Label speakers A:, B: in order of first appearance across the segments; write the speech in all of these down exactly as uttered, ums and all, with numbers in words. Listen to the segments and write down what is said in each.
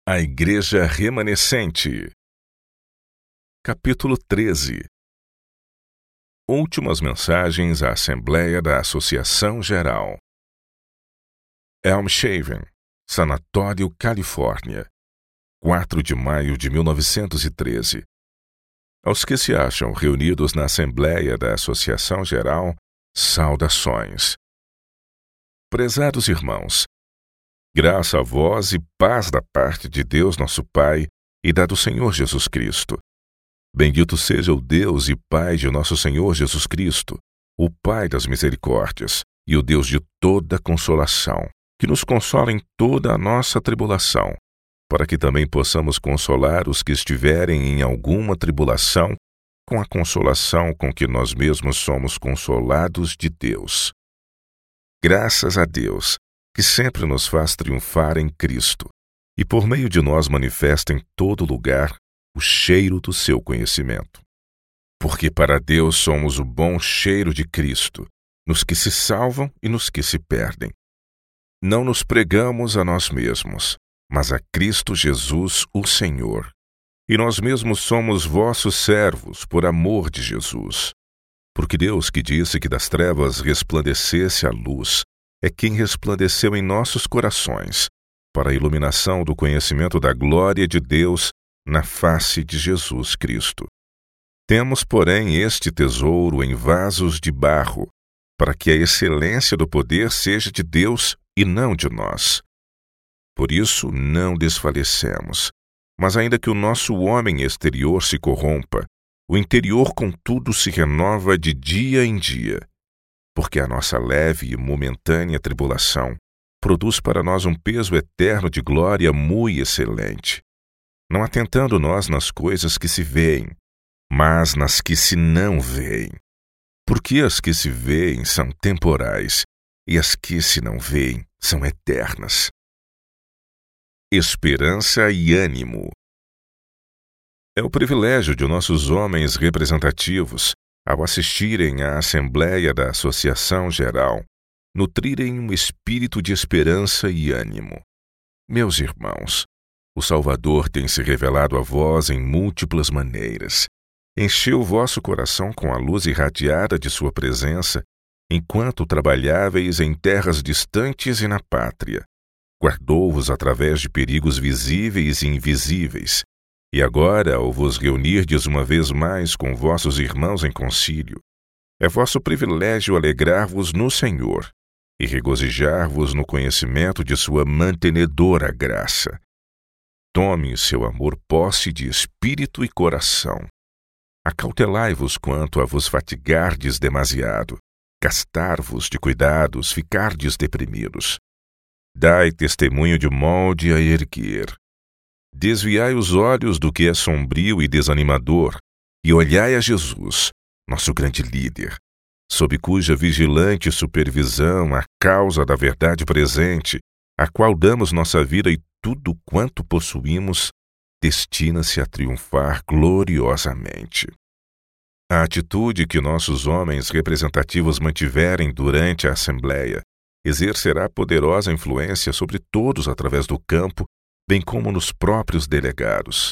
A: A Igreja Remanescente. Capítulo treze. Últimas mensagens à Assembleia da Associação Geral. Elm Shaven, Sanatório, Califórnia, quatro de maio de mil novecentos e treze. Aos que se acham reunidos na Assembleia da Associação Geral, saudações. Prezados irmãos, graça a vós e paz da parte de Deus nosso Pai e da do Senhor Jesus Cristo. Bendito seja o Deus e Pai de nosso Senhor Jesus Cristo, o Pai das misericórdias e o Deus de toda consolação, que nos consola em toda a nossa tribulação, para que também possamos consolar os que estiverem em alguma tribulação com a consolação com que nós mesmos somos consolados de Deus. Graças a Deus, que sempre nos faz triunfar em Cristo, e por meio de nós manifesta em todo lugar o cheiro do seu conhecimento. Porque para Deus somos o bom cheiro de Cristo, nos que se salvam e nos que se perdem. Não nos pregamos a nós mesmos, mas a Cristo Jesus, o Senhor. E nós mesmos somos vossos servos por amor de Jesus. Porque Deus, que disse que das trevas resplandecesse a luz, é quem resplandeceu em nossos corações, para a iluminação do conhecimento da glória de Deus na face de Jesus Cristo. Temos, porém, este tesouro em vasos de barro, para que a excelência do poder seja de Deus e não de nós. Por isso não desfalecemos, mas ainda que o nosso homem exterior se corrompa, o interior, contudo, se renova de dia em dia, porque a nossa leve e momentânea tribulação produz para nós um peso eterno de glória muito excelente, não atentando nós nas coisas que se veem, mas nas que se não veem. Porque as que se veem são temporais, e as que se não veem são eternas. Esperança e ânimo. É o privilégio de nossos homens representativos, ao assistirem à Assembleia da Associação Geral, nutrirem um espírito de esperança e ânimo. Meus irmãos, o Salvador tem se revelado a vós em múltiplas maneiras. Encheu o vosso coração com a luz irradiada de sua presença, enquanto trabalháveis em terras distantes e na pátria. Guardou-vos através de perigos visíveis e invisíveis. E agora, ao vos reunirdes uma vez mais com vossos irmãos em concílio, é vosso privilégio alegrar-vos no Senhor e regozijar-vos no conhecimento de sua mantenedora graça. Tome seu amor posse de espírito e coração. Acautelai-vos quanto a vos fatigardes demasiado, gastar-vos de cuidados, ficardes deprimidos. Dai testemunho de molde a erguer. Desviai os olhos do que é sombrio e desanimador, e olhai a Jesus, nosso grande líder, sob cuja vigilante supervisão a causa da verdade presente, a qual damos nossa vida e tudo quanto possuímos, destina-se a triunfar gloriosamente. A atitude que nossos homens representativos mantiverem durante a Assembleia exercerá poderosa influência sobre todos através do campo, bem como nos próprios delegados.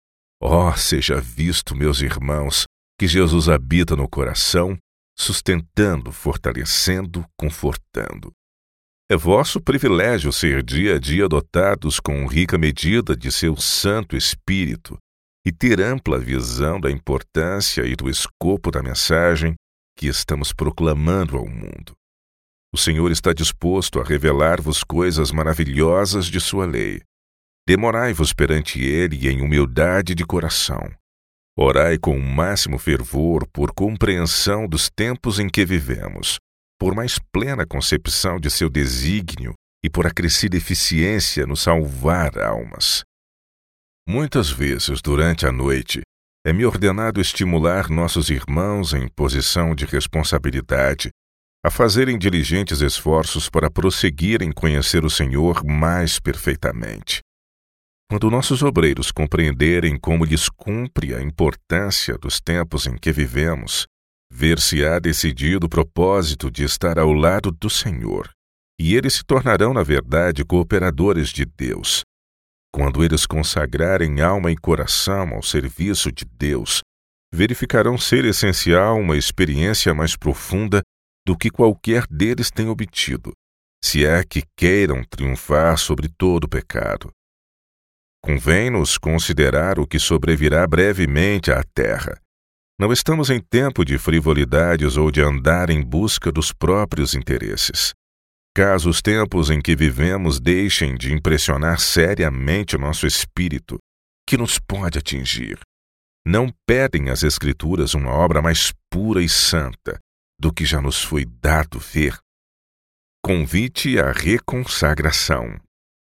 A: Ó, seja visto, meus irmãos, que Jesus habita no coração, sustentando, fortalecendo, confortando. É vosso privilégio ser dia a dia dotados com rica medida de seu Santo Espírito e ter ampla visão da importância e do escopo da mensagem que estamos proclamando ao mundo. O Senhor está disposto a revelar-vos coisas maravilhosas de sua lei. Demorai-vos perante ele em humildade de coração. Orai com o máximo fervor por compreensão dos tempos em que vivemos, por mais plena concepção de seu desígnio e por acrescida eficiência no salvar almas. Muitas vezes, durante a noite, é-me ordenado estimular nossos irmãos em posição de responsabilidade a fazerem diligentes esforços para prosseguirem conhecer o Senhor mais perfeitamente. Quando nossos obreiros compreenderem como lhes cumpre a importância dos tempos em que vivemos, ver-se-á decidido o propósito de estar ao lado do Senhor, e eles se tornarão, na verdade, cooperadores de Deus. Quando eles consagrarem alma e coração ao serviço de Deus, verificarão ser essencial uma experiência mais profunda do que qualquer deles tem obtido, se é que queiram triunfar sobre todo o pecado. Convém-nos considerar o que sobrevirá brevemente à terra. Não estamos em tempo de frivolidades ou de andar em busca dos próprios interesses. Caso os tempos em que vivemos deixem de impressionar seriamente o nosso espírito, que nos pode atingir, não pedem as Escrituras uma obra mais pura e santa do que já nos foi dado ver. Convite à reconsagração.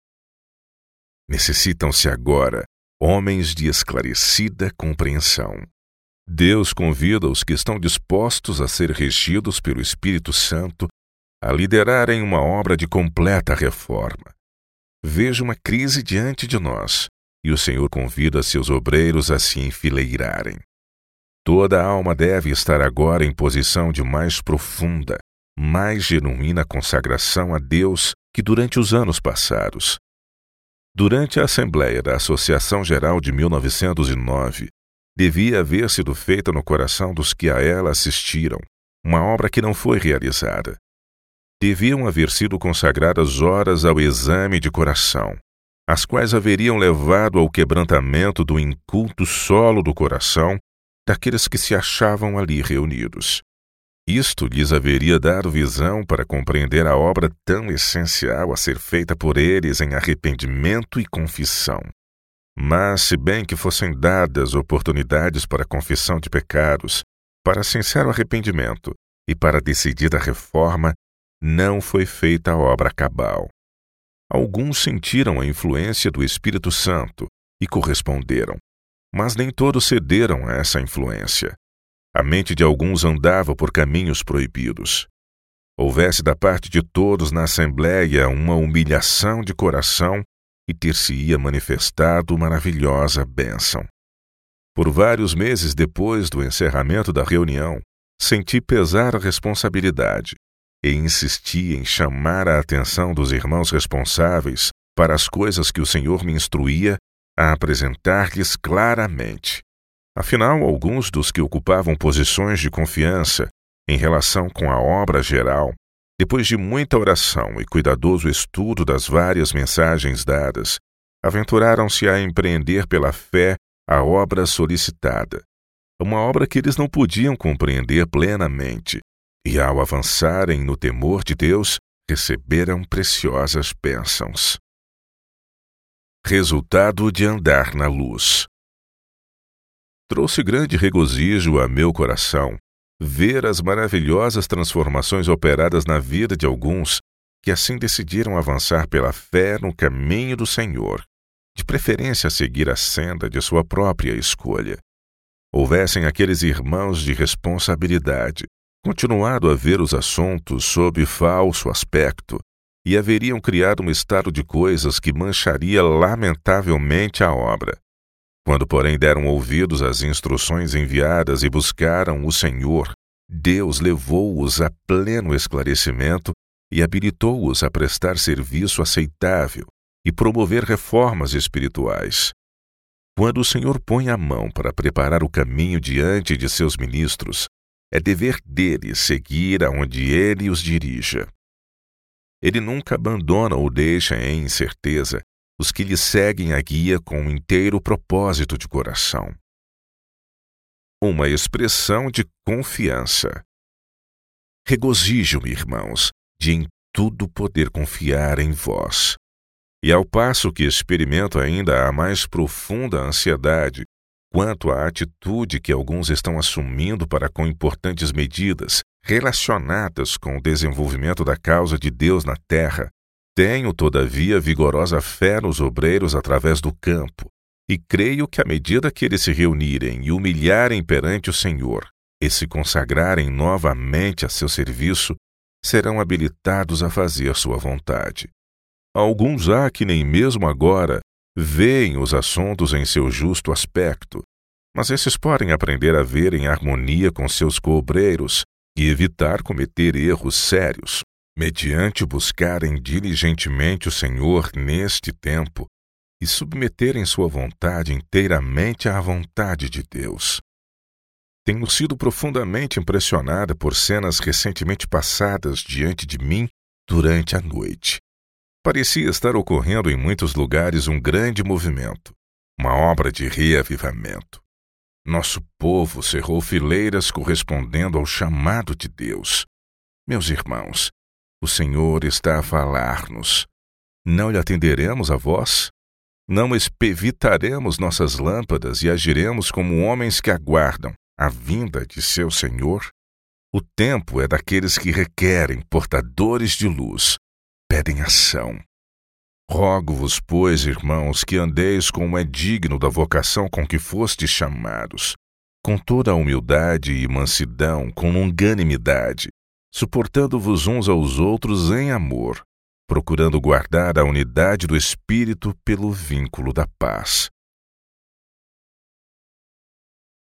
A: Necessitam-se agora homens de esclarecida compreensão. Deus convida os que estão dispostos a ser regidos pelo Espírito Santo a liderarem uma obra de completa reforma. Veja uma crise diante de nós, e o Senhor convida seus obreiros a se enfileirarem. Toda a alma deve estar agora em posição de mais profunda, mais genuína consagração a Deus que durante os anos passados. Durante a Assembleia da Associação Geral de mil novecentos e nove, devia haver sido feita no coração dos que a ela assistiram uma obra que não foi realizada. Deviam haver sido consagradas horas ao exame de coração, as quais haveriam levado ao quebrantamento do inculto solo do coração daqueles que se achavam ali reunidos. Isto lhes haveria dado visão para compreender a obra tão essencial a ser feita por eles em arrependimento e confissão. Mas, se bem que fossem dadas oportunidades para a confissão de pecados, para sincero arrependimento e para decidida reforma, não foi feita a obra cabal. Alguns sentiram a influência do Espírito Santo e corresponderam, mas nem todos cederam a essa influência. A mente de alguns andava por caminhos proibidos. Houvesse da parte de todos na Assembleia uma humilhação de coração e ter-se-ia manifestado maravilhosa bênção. Por vários meses depois do encerramento da reunião, senti pesar a responsabilidade e insisti em chamar a atenção dos irmãos responsáveis para as coisas que o Senhor me instruía a apresentar-lhes claramente. Afinal, alguns dos que ocupavam posições de confiança em relação com a obra geral, depois de muita oração e cuidadoso estudo das várias mensagens dadas, aventuraram-se a empreender pela fé a obra solicitada, uma obra que eles não podiam compreender plenamente, e ao avançarem no temor de Deus, receberam preciosas bênçãos. Resultado de andar na luz. Trouxe grande regozijo a meu coração ver as maravilhosas transformações operadas na vida de alguns que assim decidiram avançar pela fé no caminho do Senhor, de preferência a seguir a senda de sua própria escolha. Houvessem aqueles irmãos de responsabilidade continuado a ver os assuntos sob falso aspecto e haveriam criado um estado de coisas que mancharia lamentavelmente a obra. Quando, porém, deram ouvidos às instruções enviadas e buscaram o Senhor, Deus levou-os a pleno esclarecimento e habilitou-os a prestar serviço aceitável e promover reformas espirituais. Quando o Senhor põe a mão para preparar o caminho diante de seus ministros, é dever deles seguir aonde ele os dirija. Ele nunca abandona ou deixa em incerteza os que lhe seguem a guia com um inteiro propósito de coração. Uma expressão de confiança. Regozijo-me, irmãos, de em tudo poder confiar em vós. E ao passo que experimento ainda a mais profunda ansiedade quanto à atitude que alguns estão assumindo para com importantes medidas relacionadas com o desenvolvimento da causa de Deus na terra, tenho, todavia, vigorosa fé nos obreiros através do campo, e creio que à medida que eles se reunirem e humilharem perante o Senhor e se consagrarem novamente a seu serviço, serão habilitados a fazer sua vontade. Alguns há que nem mesmo agora veem os assuntos em seu justo aspecto, mas esses podem aprender a ver em harmonia com seus coobreiros e evitar cometer erros sérios, mediante buscarem diligentemente o Senhor neste tempo e submeterem sua vontade inteiramente à vontade de Deus. Tenho sido profundamente impressionada por cenas recentemente passadas diante de mim durante a noite. Parecia estar ocorrendo em muitos lugares um grande movimento, uma obra de reavivamento. Nosso povo cerrou fileiras correspondendo ao chamado de Deus. Meus irmãos, o Senhor está a falar-nos. Não lhe atenderemos a voz? Não espevitaremos nossas lâmpadas e agiremos como homens que aguardam a vinda de seu Senhor? O tempo é daqueles que requerem portadores de luz, pedem ação. Rogo-vos, pois, irmãos, que andeis como é digno da vocação com que fostes chamados, com toda a humildade e mansidão, com longanimidade, suportando-vos uns aos outros em amor, procurando guardar a unidade do Espírito pelo vínculo da paz.